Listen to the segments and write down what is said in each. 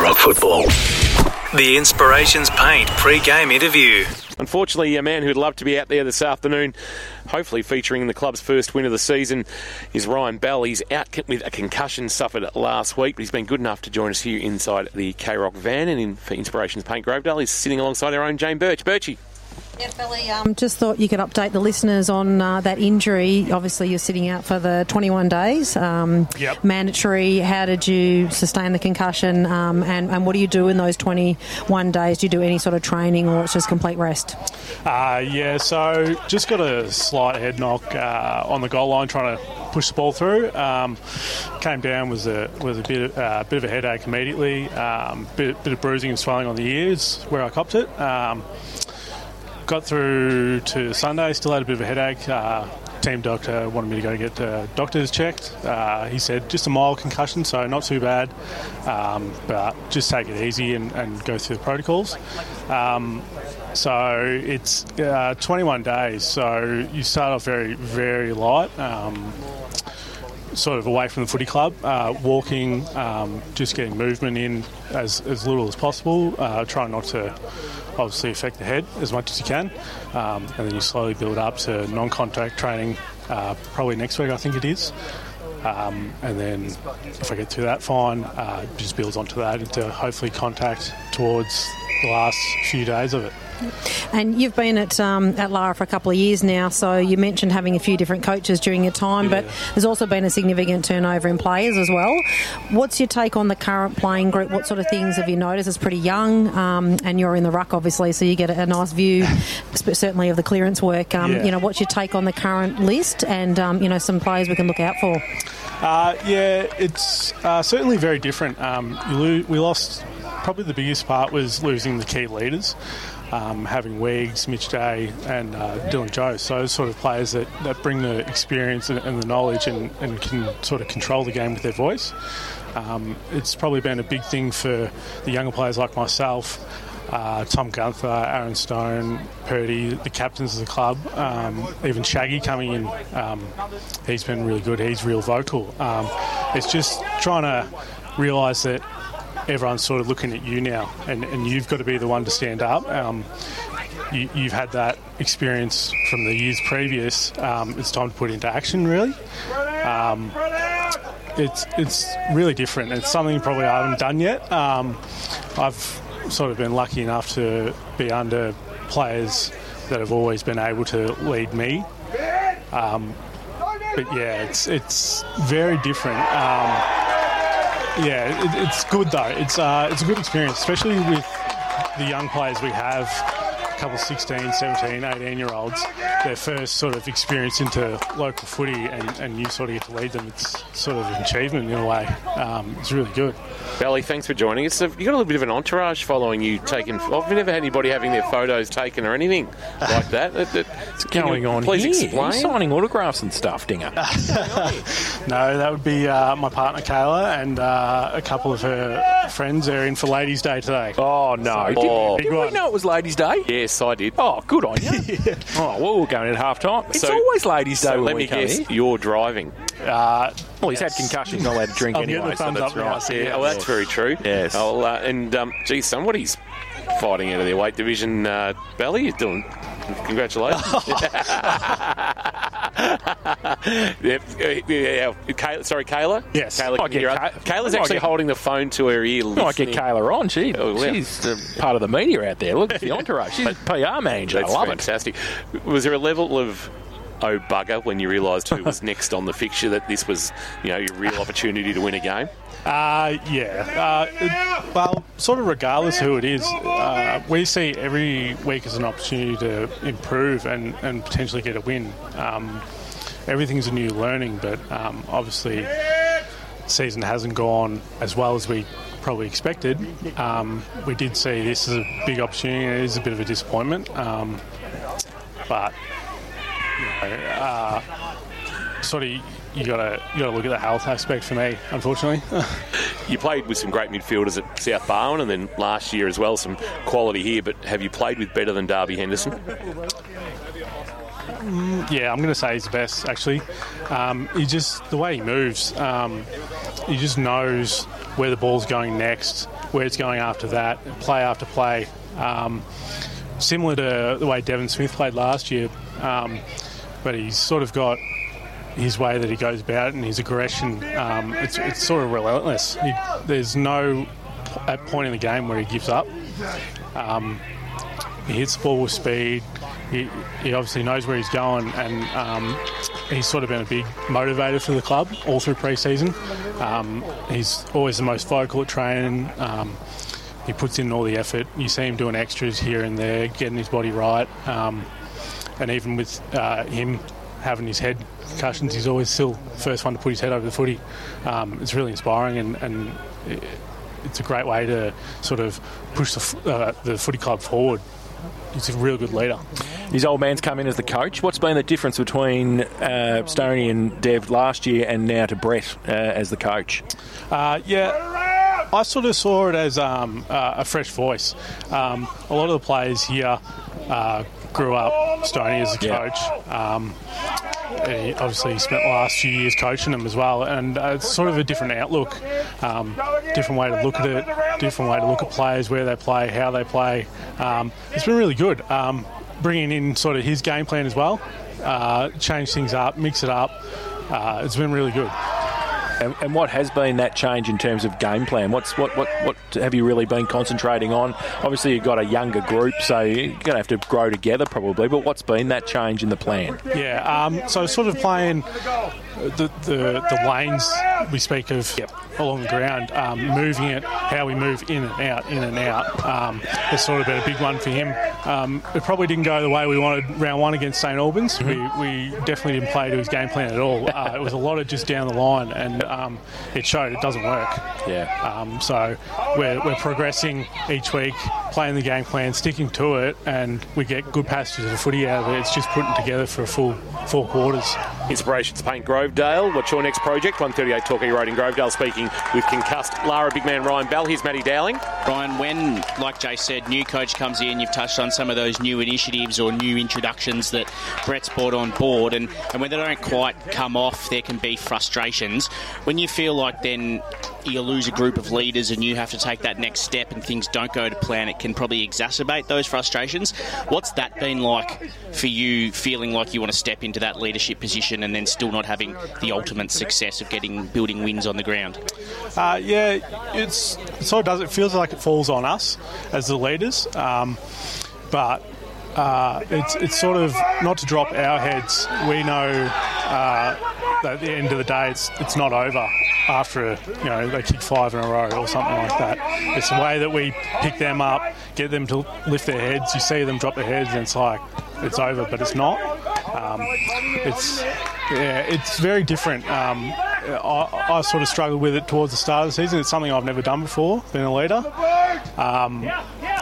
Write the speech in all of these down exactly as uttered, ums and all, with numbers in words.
of football. The Inspirations Paint pre-game interview. Unfortunately, a man who'd love to be out there this afternoon, hopefully featuring in the club's first win of the season, is Ryan Bell. He's out with a concussion suffered last week, but he's been good enough to join us here inside the K-Rock van. And in, for Inspirations Paint Grovedale, he's sitting alongside our own Jane Birch. Birchie. Yeah, Billy, um, just thought you could update the listeners on uh, that injury. Obviously, you're sitting out for the twenty-one days. Um, yep. Mandatory. How did you sustain the concussion? Um, and, and what do you do in those twenty-one days? Do you do any sort of training, or it's just complete rest? Uh, yeah, so just got a slight head knock uh, on the goal line trying to push the ball through. Um, came down, was a was a bit, uh, bit of a headache immediately. Um, bit, bit of bruising and swelling on the ears where I copped it. Um, Got through to Sunday, still had a bit of a headache. Uh, team doctor wanted me to go get uh, doctors checked. Uh, he said just a mild concussion, so not too bad, um, but just take it easy and, and go through the protocols. Um, so it's uh, twenty-one days, so you start off very, very light. Um, sort of away from the footy club, uh, walking, um, just getting movement in as, as little as possible, uh, trying not to obviously affect the head as much as you can, um, and then you slowly build up to non-contact training uh, probably next week I think it is, um, and then if I get through that fine, uh, just builds onto that into hopefully contact towards the last few days of it. And you've been at um, at Lara for a couple of years now, so you mentioned having a few different coaches during your time, yeah. but there's also been a significant turnover in players as well. What's your take on the current playing group? What sort of things have you noticed? It's pretty young, um, and you're in the ruck, obviously, so you get a, a nice view, certainly, of the clearance work. Um, yeah. You know, what's your take on the current list and, um, you know, some players we can look out for? Uh, yeah, it's uh, certainly very different. Um, you lo- we lost, probably the biggest part was losing the key leaders. Um, having Weeks, Mitch Day and uh, Dylan Joe. So those sort of players that, that bring the experience and, and the knowledge and, and can sort of control the game with their voice. Um, it's probably been a big thing for the younger players like myself, uh, Tom Gunther, Aaron Stone, Purdy, the captains of the club, um, even Shaggy coming in. Um, he's been really good. He's real vocal. Um, it's just trying to realise that everyone's sort of looking at you now, and, and you've got to be the one to stand up. Um, you, you've had that experience from the years previous. Um, it's time to put it into action, really. Um, it's it's really different. It's something probably I haven't done yet. Um, I've sort of been lucky enough to be under players that have always been able to lead me. Um, but yeah, it's it's very different. Um, Yeah, it, it's good though. It's uh, it's a good experience, especially with the young players we have, a couple of sixteen, seventeen, eighteen-year-olds, their first sort of experience into local footy, and, and you sort of get to lead them. It's sort of an achievement in a way. Um, it's really good. Belly, thanks for joining us. You've got a little bit of an entourage following you taking... I've never had anybody having their photos taken or anything like that. It, it, What's going on please here? explain? You're signing autographs and stuff, Dinger. No, that would be uh, my partner Kayla and uh, a couple of her friends. They're in for Ladies' Day today. Oh, no. So, Did, oh, did we know it was Ladies' Day? Yes, I did. Oh, good on you. yeah. Oh, well, we're going at half-time. It's So- always Ladies' Day So when let we me come guess, here. you're driving. Uh, Well, he's had concussions, not allowed to drink I'm getting anyway, the so thumbs that's up now, right. so Yeah, well, that's very true. Yes. Oh, uh, and, um, geez, somebody's fighting out of their weight division. Uh, Belly, you're doing... Congratulations. yeah, yeah, Kayla, sorry, Kayla? Yes. Kayla, Might can get hear Kay- us? Kayla's might actually get- holding the phone to her ear. I might get listening. Kayla on. She, Oh, yeah. she's uh, part of the media out there. Look at the entourage. She's a P R manager. That's I love fantastic. Was there a level of oh bugger when you realised who was next on the fixture, that this was, you know, your real opportunity to win a game? Uh, yeah. Uh, it, well, sort of regardless who it is, uh, we see every week as an opportunity to improve and, and potentially get a win. Um, everything's a new learning, but um, obviously the season hasn't gone as well as we probably expected. Um, we did see this as a big opportunity. It is a bit of a disappointment, um, but you know, uh, sort of you gotta you gotta look at the health aspect for me, unfortunately. You played with some great midfielders at South Barwon, and then last year as well, some quality here. But have you played with better than Darby Henderson? Yeah, I'm going to say he's the best, actually. Um, he just, the way he moves, um, he just knows where the ball's going next, where it's going after that, play after play. Um, similar to the way Devon Smith played last year, um, but he's sort of got his way that he goes about it and his aggression. Um, it's, it's sort of relentless. He, there's no at point in the game where he gives up. Um, he hits the ball with speed. He, he obviously knows where he's going, and um, he's sort of been a big motivator for the club all through pre-season. Um, he's always the most vocal at training. Um, he puts in all the effort. You see him doing extras here and there, getting his body right. Um, and even with uh, him having his head concussions, he's always still the first one to put his head over the footy. Um, it's really inspiring, and, and it's a great way to sort of push the, uh, the footy club forward. He's a real good leader. His old man's come in as the coach. What's been the difference between uh, Stoney and Dev last year and now to Brett uh, as the coach? Uh, yeah, I sort of saw it as um, uh, a fresh voice. Um, a lot of the players here uh, grew up Stoney as a coach. Yeah. Um, he obviously spent the last few years coaching them as well, and uh, it's sort of a different outlook, um, different way to look at it, different way to look at players, where they play, how they play. Um, it's been really good. Um, bringing in sort of his game plan as well, uh, change things up, mix it up. Uh, it's been really good. And, and what has been that change in terms of game plan? What's what, what, what have you really been concentrating on? Obviously, you've got a younger group, so you're going to have to grow together probably, but what's been that change in the plan? Yeah, um, so sort of playing the, the, the lanes we speak of yep. along the ground, um, moving it, how we move in and out, in and out. Um, has sort of been a big one for him. Um, it probably didn't go the way we wanted round one against St Albans. Mm-hmm. We, we definitely didn't play to his game plan at all. Uh, it was a lot of just down the line, and um, it showed it doesn't work. Yeah. Um, so we're, we're progressing each week, playing the game plan, sticking to it, and we get good passages of footy out of it. It's just putting together for a full four quarters. Inspirations Paint Grovedale. What's your next project? one thirty-eight Torquay Road in Grovedale, speaking with concussed Lara big man Ryan Bell. Here's Matty Dowling. Ryan, when, like Jay said, new coach comes in, you've touched on some of those new initiatives or new introductions that Brett's brought on board, and, and when they don't quite come off, there can be frustrations. When you feel like then you lose a group of leaders and you have to take that next step and things don't go to plan, it can probably exacerbate those frustrations. What's that been like for you, feeling like you want to step into that leadership position and then still not having the ultimate success of getting building wins on the ground? Uh, yeah, it's, it sort of does. It feels like it falls on us as the leaders, um, but uh, it's it's sort of not to drop our heads. We know uh, that at the end of the day, it's it's not over after, you know, they kick five in a row or something like that. It's the way that we pick them up, get them to lift their heads. You see them drop their heads, and it's like it's over, but it's not. Um, it's yeah, it's very different. Um, I, I sort of struggled with it towards the start of the season. It's something I've never done before, being a leader. Um,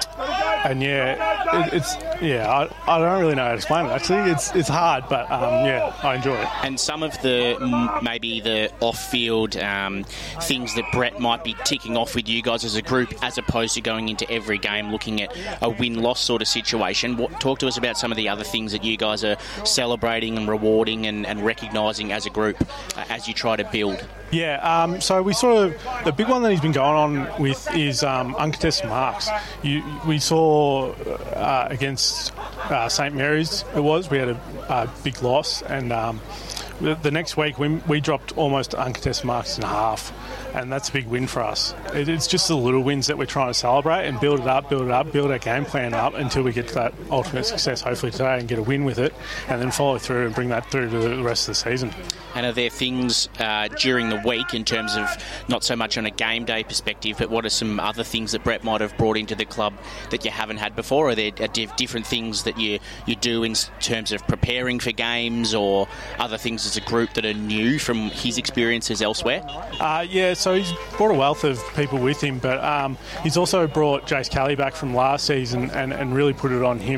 and yeah, it, it's yeah. I, I don't really know how to explain it. Actually, it's it's hard, but um, yeah, I enjoy it. And some of the maybe the off-field um, things that Brett might be ticking off with you guys as a group, as opposed to going into every game looking at a win-loss sort of situation. What, talk to us about some of the other things that you guys are celebrating and rewarding and, and recognising as a group uh, as you try to build. Yeah, um, so we sort of, the big one that he's been going on with is um, uncontested marks. You, we saw uh, against uh, St Mary's, it was, we had a, a big loss, and um, the, the next week we, we dropped almost uncontested marks in half, and that's a big win for us. It, it's just the little wins that we're trying to celebrate and build it up, build it up, build our game plan up until we get to that ultimate success, hopefully today, and get a win with it, and then follow through and bring that through to the rest of the season. And are there things uh, during the week in terms of not so much on a game day perspective, but what are some other things that Brett might have brought into the club that you haven't had before? Are there different things that you, you do in terms of preparing for games, or other things as a group that are new from his experiences elsewhere? Uh, yeah, so he's brought a wealth of people with him, but um, he's also brought Jace Kelly back from last season and, and really put it on him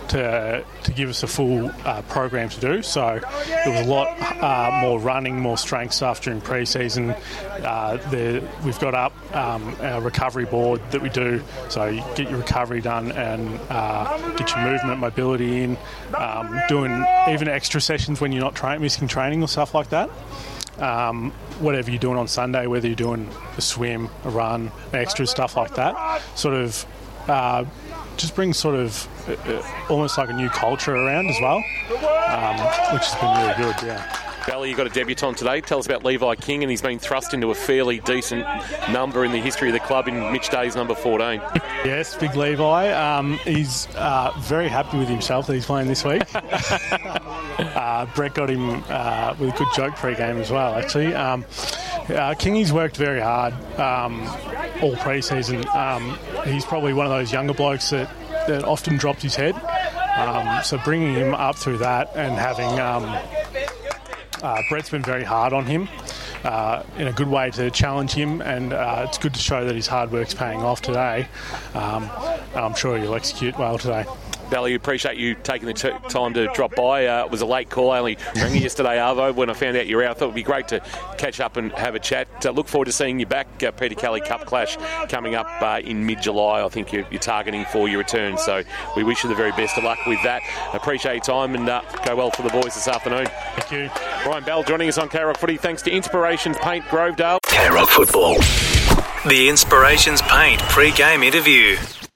to to give us a full uh, program to do. So there was a lot uh, more running, more strength stuff during pre-season. Uh, the, we've got up um, our recovery board that we do, so you get your recovery done and uh, get your movement, mobility in, um, doing even extra sessions when you're not tra- missing training or stuff like that. Um, whatever you're doing on Sunday, whether you're doing a swim, a run, extra stuff like that, sort of uh, just brings sort of uh, almost like a new culture around as well, um, which has been really good, yeah. Bally, you got a debutant today. Tell us about Levi King, and he's been thrust into a fairly decent number in the history of the club in Mitch Day's number fourteen. Yes, big Levi. Um, he's uh, very happy with himself that he's playing this week. uh, Brett got him uh, with a good joke pre-game as well, actually. Um, uh, Kingy's worked very hard um, all pre-season. Um, he's probably one of those younger blokes that, that often drops his head. Um, so bringing him up through that and having... Um, Uh, Brett's been very hard on him uh, in a good way to challenge him, and uh, it's good to show that his hard work's paying off today. Um, and I'm sure he'll execute well today. Bally, appreciate you taking the t- time to drop by. Uh, it was a late call. I only rang you yesterday, Arvo, when I found out you were out. I thought it would be great to catch up and have a chat. Uh, look forward to seeing you back. Uh, Peter Kelly Cup Clash coming up uh, in mid-July. I think you're, you're targeting for your return. So we wish you the very best of luck with that. Appreciate your time and uh, go well for the boys this afternoon. Thank you. Ryan Bell joining us on K-Rock Footy. Thanks to Inspirations Paint Grovedale. K-Rock Football. The Inspirations Paint pre-game interview.